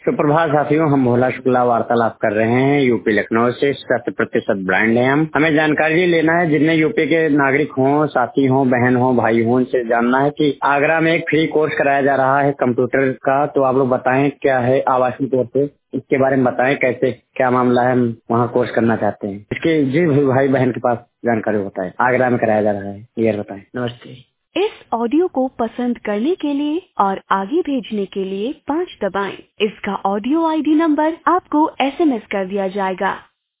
सुप्रभात साथियों, हम भोला शुक्ला वार्तालाप कर रहे हैं यूपी लखनऊ से। 100% ब्रांड है हम। हमें जानकारी लेना है, जितने यूपी के नागरिक हों, साथी हों, बहन हों, भाई हों, उनसे जानना है कि आगरा में एक फ्री कोर्स कराया जा रहा है कंप्यूटर का। तो आप लोग बताएं क्या है आवासीय तौर पे, इसके बारे में बताएं कैसे क्या मामला है। हम वहाँ कोर्स करना चाहते हैं, इसके जी भाई बहन के पास जानकारी बताएं। आगरा में कराया जा रहा है, क्लियर बताएं। नमस्ते। इस ऑडियो को पसंद करने के लिए और आगे भेजने के लिए 5 दबाएं। इसका ऑडियो आईडी नंबर आपको SMS कर दिया जाएगा।